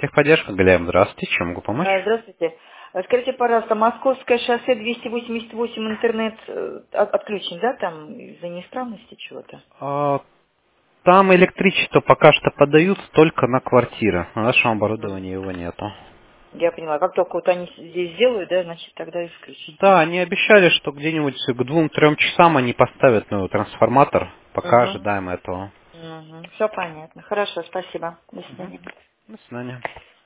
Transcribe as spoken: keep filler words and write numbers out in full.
Техподдержка, Галям, здравствуйте, чем могу помочь? А, Здравствуйте. А, Скажите, пожалуйста, Московское шоссе двести восемьдесят восемь интернет э, от- отключен, да, там из-за неисправности чего-то? А, Там электричество пока что подают только на квартиры. На нашем Мгм. оборудовании его нету. Я поняла. Как только вот они здесь сделают, да, значит, тогда и включат. Да, они обещали, что где-нибудь к двум-трем часам они поставят ну, трансформатор. Пока Угу. ожидаем этого. Угу. Все понятно. Хорошо, спасибо. До Мгм. свидания. До свидания.